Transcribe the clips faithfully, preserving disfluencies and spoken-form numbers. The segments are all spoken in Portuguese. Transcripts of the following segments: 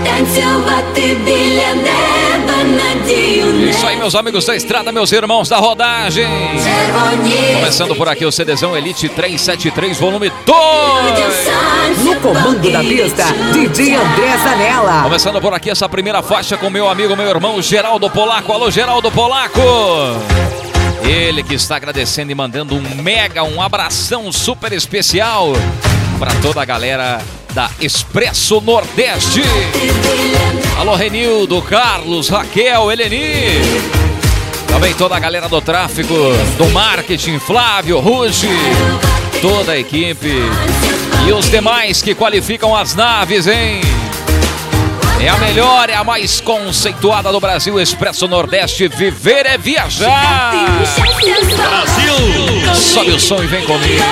Isso aí, meus amigos da estrada, meus irmãos da rodagem. Começando por aqui o CDzão Elite trezentos e setenta e três, volume dois. No comando da pista, D J André Zanella. Começando por aqui essa primeira faixa com meu amigo, meu irmão Geraldo Polaco. Alô, Geraldo Polaco. Ele que está agradecendo e mandando um mega, um abração super especial para toda a galera da Expresso Nordeste. Alô, Renildo, Carlos, Raquel, Eleni. Também toda a galera do tráfego, do marketing, Flávio, Ruge, toda a equipe e os demais que qualificam as naves, hein? É a melhor, é a mais conceituada do Brasil, Expresso Nordeste. Viver é viajar. Brasil! Sobe o som e vem comigo.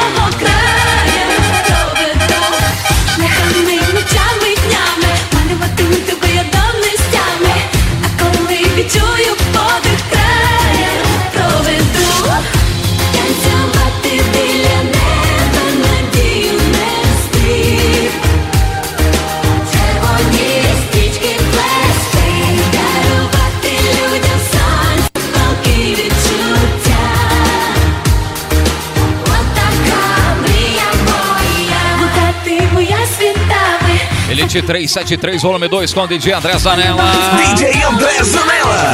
Elite trezentos e setenta e três, volume dois com D J André Zanella. D J André Zanella.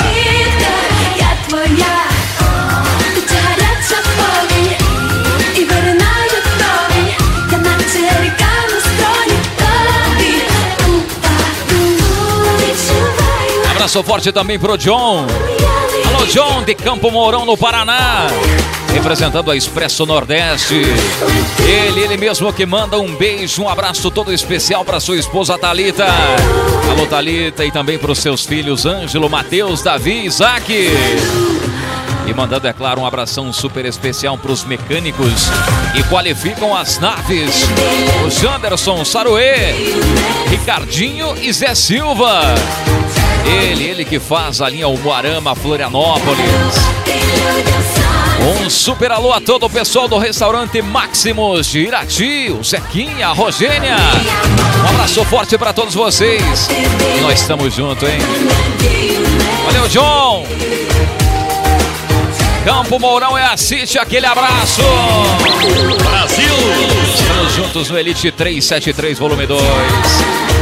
Abraço forte também pro John. Alô, John, de Campo Mourão, no Paraná. Representando a Expresso Nordeste. Ele, ele mesmo que manda um beijo, um abraço todo especial para sua esposa Thalita. Alô, Thalita, e também para os seus filhos Ângelo, Matheus, Davi, Isaac. E mandando, é claro, um abração super especial para os mecânicos que qualificam as naves. O Janderson, Saruê, Ricardinho e Zé Silva. Ele, ele que faz a linha Umuarama, Florianópolis. Um super alô a todo o pessoal do restaurante Maximus de Irati, o Zequinha, a Rogênia. Um abraço forte para todos vocês. E nós estamos juntos, hein? Valeu, John. Campo Mourão é a City, aquele abraço. Brasil! Estamos juntos no Elite trezentos e setenta e três, volume dois.